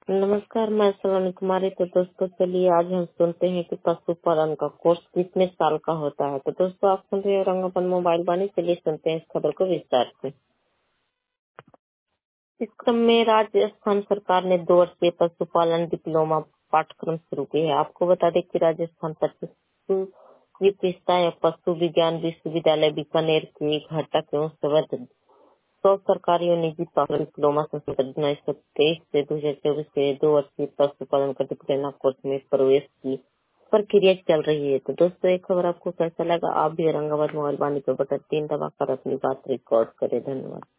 नमस्कार, मैं सलोनी कुमारी। तो दोस्तों चलिए आज हम सुनते हैं कि पशुपालन का कोर्स कितने साल का होता है। तो दोस्तों आप सुन रहे हैं रंगोपन मोबाइल वाणी। चलिए सुनते हैं इस खबर को विस्तार से। इस क्रम में राजस्थान सरकार ने 2 वर्षीय पशुपालन डिप्लोमा पाठ्यक्रम शुरू किया है। आपको बता दें कि राजस्थान पशु चिकित्सा या पशु विज्ञान विश्वविद्यालय बीकानेर के घटक एवं संवर्धन 100 सरकारी और निजी डिप्लोमा संस्थान 1923 से 2024 के 2 वर्षीय पशुपालन का डिप्लोमा कोर्स में प्रवेश की प्रक्रिया चल रही है। तो दोस्तों एक खबर आपको कैसा लगा, आप भी औरंगाबाद मोबाइल वाणी पे बटन 3 दबाकर अपनी बात रिकॉर्ड करें। धन्यवाद।